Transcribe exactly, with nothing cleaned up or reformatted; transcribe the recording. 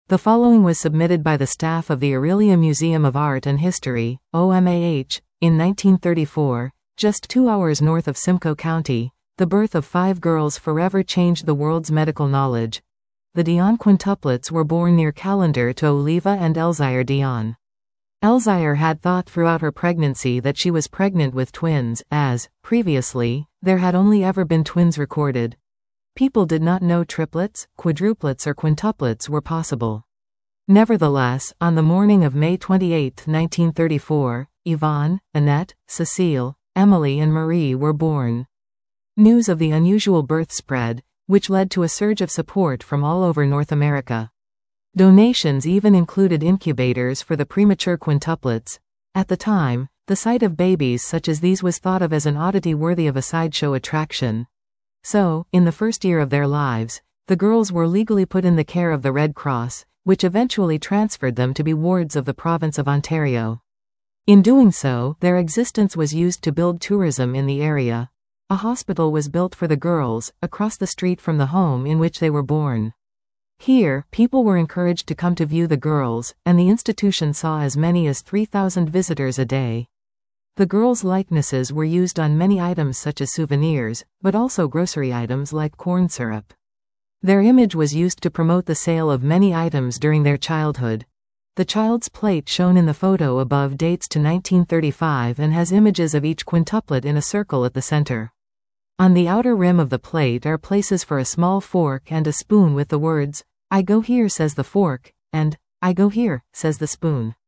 The following was submitted by the staff of the Orillia Museum of Art and History, O M A H, in nineteen thirty-four, just two hours north of Simcoe County. The birth of five girls forever changed the world's medical knowledge. The Dion quintuplets were born near Callander to Oliva and Elzire Dion. Elzire had thought throughout her pregnancy that she was pregnant with twins, as, previously, there had only ever been twins recorded. People did not know triplets, quadruplets or quintuplets were possible. Nevertheless, on the morning of May twenty-eighth, nineteen thirty-four, Yvonne, Annette, Cecile, Emily and Marie were born. News of the unusual birth spread, which led to a surge of support from all over North America. Donations even included incubators for the premature quintuplets. At the time, the sight of babies such as these was thought of as an oddity worthy of a sideshow attraction. So, in the first year of their lives, the girls were legally put in the care of the Red Cross, which eventually transferred them to be wards of the province of Ontario. In doing so, their existence was used to build tourism in the area. A hospital was built for the girls, across the street from the home in which they were born. Here, people were encouraged to come to view the girls, and the institution saw as many as three thousand visitors a day. The girls' likenesses were used on many items such as souvenirs, but also grocery items like corn syrup. Their image was used to promote the sale of many items during their childhood. The child's plate shown in the photo above dates to nineteen thirty-five and has images of each quintuplet in a circle at the center. On the outer rim of the plate are places for a small fork and a spoon with the words, "I go here," says the fork, and "I go here," says the spoon.